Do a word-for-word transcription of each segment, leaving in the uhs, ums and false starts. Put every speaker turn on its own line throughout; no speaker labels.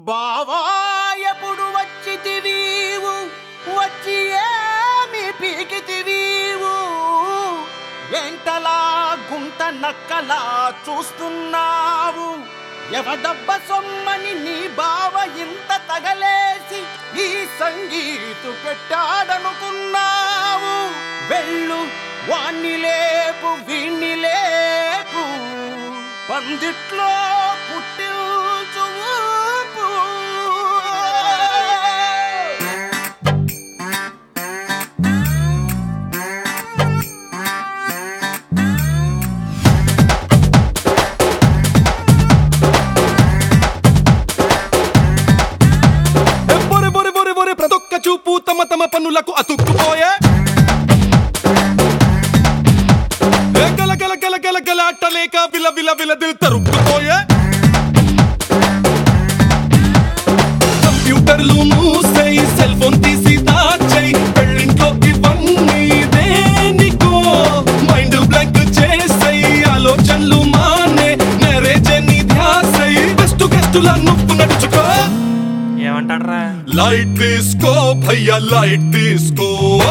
బావా ఎప్పుడు వచ్చితివీవు వచ్చి ఏమి పీకితివీవు వెంటలా గుంట నక్కలా చూస్తున్నావు ఎవడబ్బ సొమ్మని నీ బావ ఇంత తగలేసి ఈ సంగీతు పెట్టాడనుకున్నావు వెళ్ళు వాణ్ణి లేపు వీణ్ణి లేపు పందిట్లో పుట్టిల్చు
ప్రతొక్క చూపు తమ తమ పన్నులకు అతుక్కుపోయే గల గల గల గల గల అట్టలేక విల విల విల దిల్ తరుక్కుపోయే కంప్యూటర్లు మూసై సెల్ ఫోన్ తీసి దాచై పెళ్ళింట్లోకి వన్నీ దేనికో మైండ్ బ్లాంక్ చేసై ఆలోచనలు మానే నరేజే నీ ధ్యాసై బెస్ట్ గెస్టులా నువ్వు నడుచుకో
ఏమంటాడ్రా
లైట్ తీసుకో భయ్యా లైట్ తీసుకో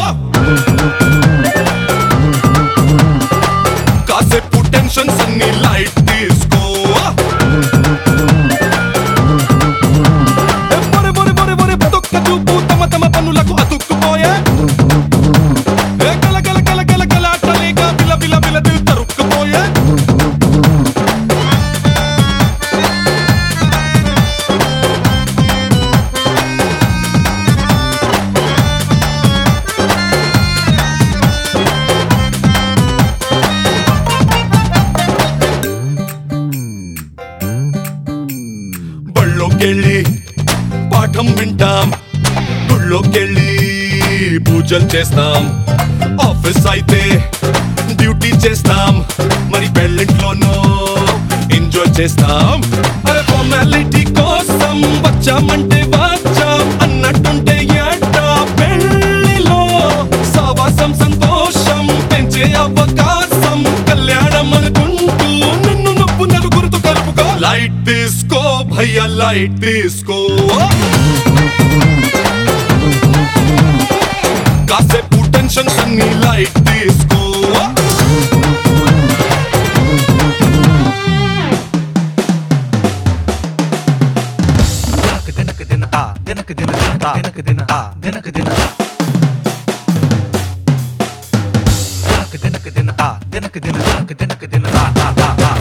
కాసేపు టెన్షన్స్ అన్ని లైట్ తీసుకో బొరి బొరి బొరి బొరి ప్రతొక్క చూపు తమ తమ పన్నులకు అతుక్కుపోయే గల గల గల గల గల అట్టలేక విల విల విల దిల్ తరుక్కుపోయే బళ్ళోకెళ్ళి పాఠం వింటాం గుళ్ళోకెళ్ళి పూజలు చేస్తాం ఆఫీస్ అయితే డ్యూటీ చేస్తాం మరి పెళ్ళింట్లోనూ ఎంజాయ్ చేస్తాం అరే ఫార్మాలిటీ కోసం వచ్చామంటే వచ్చాం అన్నట్టుంటే ఏటా పెళ్ళిలో సావాసం సంతోషం పెంచే అవకాశం కళ్యాణం అనుకుంటూ నిన్ను నొప్పు నలుగురితో కలుపుకో లైట్ తీసుకో భయ్యా లైట్ తీసుకో కాసేపు టెన్షన్స్ అన్ని లైట్ తీసుకో
దినక దిన ఆ దినక దిన దినక దిన ఆ దినక దిన దినక దినక దిన ఆ దినక దిన దినక దినక దిన ఆ ఆ ఆ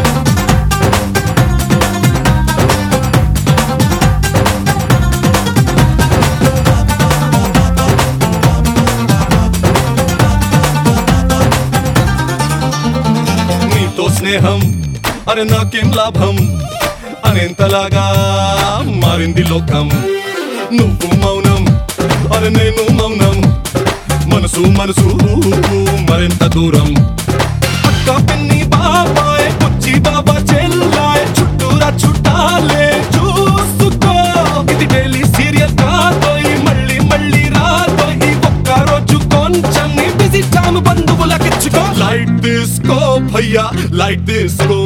స్నేహం అరే నాకేం లాభం అనేంతలాగా మారింది లోకం నువ్వు మౌనం అరే నేను మౌనం మనసు మనసు మరింత దూరం అక్క పిన్ని బాబాయ్ పుచ్చి బాబా చెల్లాయ్ చుట్టూరా చుట్టాలే చూసుకో ఇది డైలీ సీరియల్ కాదోయ్ మళ్ళీ మళ్ళీ రాదోయ్ ఈ ఒక్క రోజు కొంచెం బిజీ టైం బంధువులకిచ్చుకో లైట్ తీసుకో భయ్యా లైట్ తీసుకో